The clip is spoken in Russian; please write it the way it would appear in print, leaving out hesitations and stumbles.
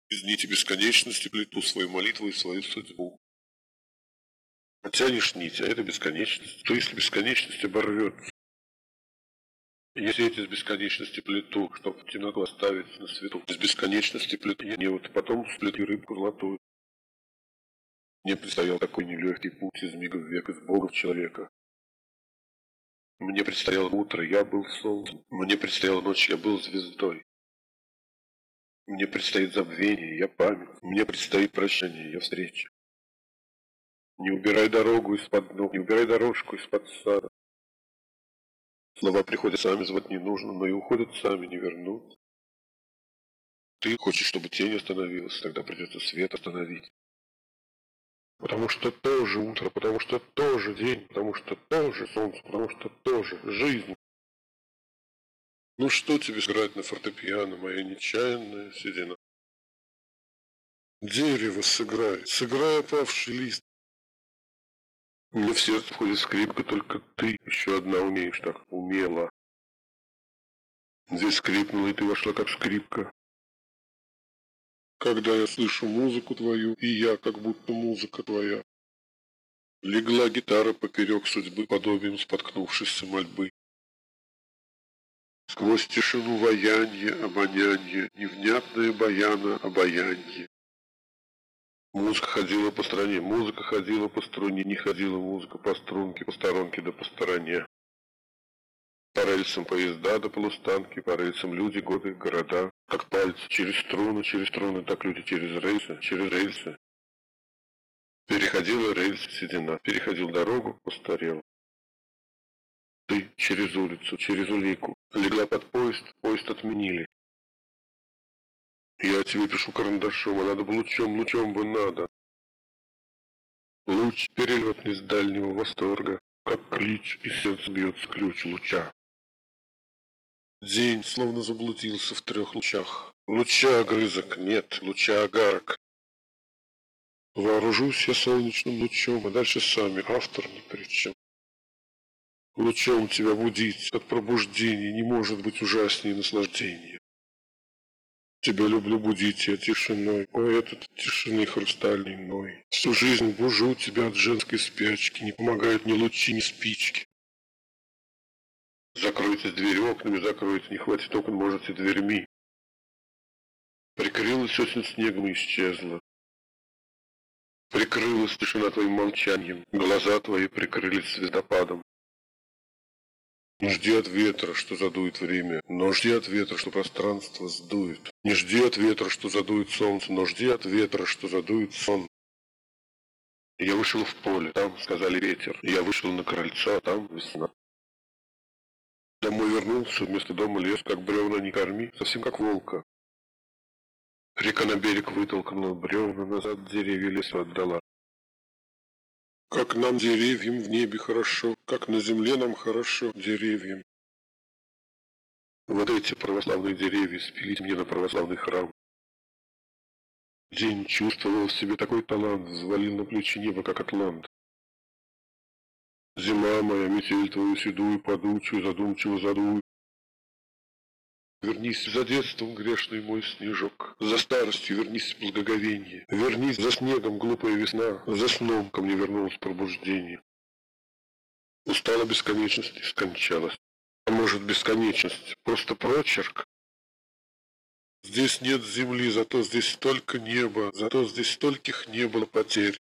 Из нити бесконечности плету свою молитву и свою судьбу. Потянешь нить, а это бесконечность. То если бесконечность оборвется? Если эти из бесконечности плету, чтоб темноту оставить на свету. Из бесконечности плету я вот потом сплету рыбку золотую. Мне предстоял такой нелегкий путь из мига в век, из Бога в человека. Мне предстояло утро, я был солнцем. Мне предстояла ночь, я был звездой. Мне предстоит забвение, я память. Мне предстоит прощание, я встреча. Не убирай дорогу из-под ног, не убирай дорожку из-под сада. Слова приходят сами, звать не нужно, но и уходят сами, не вернуть. Ты хочешь, чтобы тень остановилась, тогда придется свет остановить. Потому что тоже утро, потому что тоже день, потому что тоже солнце, потому что тоже жизнь. Ну что тебе играть на фортепиано, моя нечаянная седина? Дерево сыграй, сыграй опавший лист. Мне в сердце входит скрипка, только ты еще одна умеешь так, умела. Здесь скрипнула, и ты вошла как скрипка. Когда я слышу музыку твою, и я, как будто музыка твоя. Легла гитара поперек судьбы, подобием споткнувшейся мольбы. Сквозь тишину ваянье, обонянье, невнятное баяна, обаянье. Музыка ходила по стране, музыка ходила по струне, не ходила музыка по струнке, по сторонке да по стороне. По рельсам поезда до полустанки, по рельсам люди, годы, города. Как пальцы через струны, так люди через рельсы. Переходила рельсы седина, переходил дорогу, постарел. Ты через улицу, через улику, легла под поезд, поезд отменили. Я тебе пишу карандашом, а надо бы лучом бы надо. Луч перелетный с дальнего восторга, как клич, и сердце бьется ключ луча. День словно заблудился в 3 лучах. Луча огрызок нет, луча огарок. Вооружусь я солнечным лучом, а дальше сами, автор ни при чем. Лучом тебя будить от пробуждения не может быть ужаснее наслаждения. Тебя люблю будить я тишиной, ой, этот тишины хрустальный ной. Всю жизнь бужу тебя от женской спячки, не помогают ни лучи, ни спички. Закройте двери окнами, закройте, не хватит окон, можете дверьми. Прикрылась осень снегом и исчезла. Прикрылась тишина твоим молчанием, глаза твои прикрылись звездопадом. Не жди от ветра, что задует время, но жди от ветра, что пространство сдует. Не жди от ветра, что задует солнце, но жди от ветра, что задует сон. Я вышел в поле, там сказали ветер. Я вышел на крыльцо, а там весна. Домой вернулся, вместо дома лес, как бревна не корми, совсем как волка. Река на берег вытолкнула бревна, назад деревья лесу отдала. Как нам деревьям в небе хорошо, как на земле нам хорошо деревьям. Вот эти православные деревья спились мне на православный храм. День чувствовал в себе такой талант, взвалил на плечи небо, как атлант. Зима моя, метель твою седую, подучую, задумчиво задуй. Вернись за детством, грешный мой снежок, за старостью вернись в благоговенье. Вернись за снегом, глупая весна, за сном ко мне вернулось пробуждение. Устала бесконечность и скончалась. А может, бесконечность просто прочерк? Здесь нет земли, зато здесь столько неба, зато здесь стольких не было потерь.